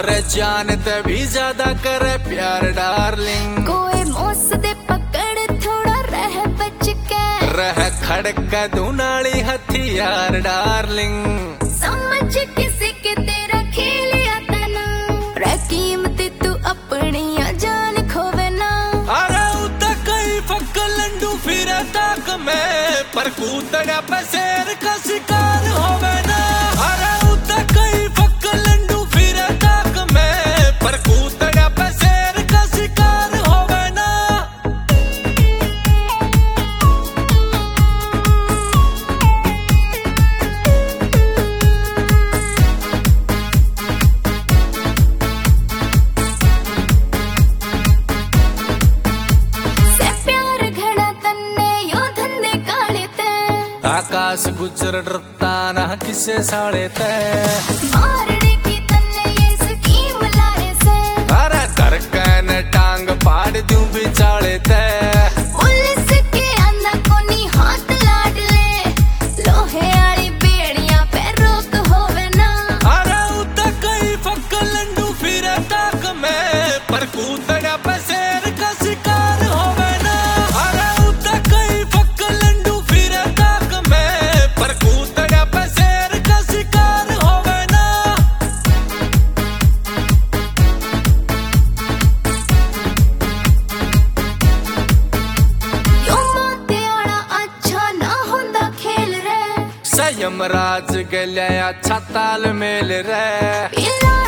और जानते भी ज्यादा करे प्यार डार्लिंग। कोई मोस दे पकड़ थोड़ा रह बच के, रह खड़क दूनाली हथियार डार्लिंग। समझ किसी के तेरा खेल आता ना, रे कीमती तू अपनी जान खोवे ना। अरे उता कई फक लंडू फिर तक में पर कूतड़ा पे शेर का शिकार होवे ना। अरे उता कई फक लंडू फिर तक में पर कूतड़ा पे शेर का शिकार होवे ना। आकाश गुजर डरता ना किसे साड़े ते, मारने की तन्ने ये स्कीम लाने से। अरे धड़कन टांग पाड़ दूं बिचाले ते। पुलिस के अंदर कोनी हाथ लाड ले, लोहे आली बेड़ियां पे रोक होवे ना। अरे उता कई फक लंडू फिर तक में पर कूतड़ा पे शेर का शिकार होवे ना। अरे उता कई फक लंडू फिर तक में पर कूतड़ा पे शेर का शिकार होवे ना। यो मोते आना अच्छा ना होंदा खेल रे, संयम राज गलिया अच्छा ताल मेल रे। पिला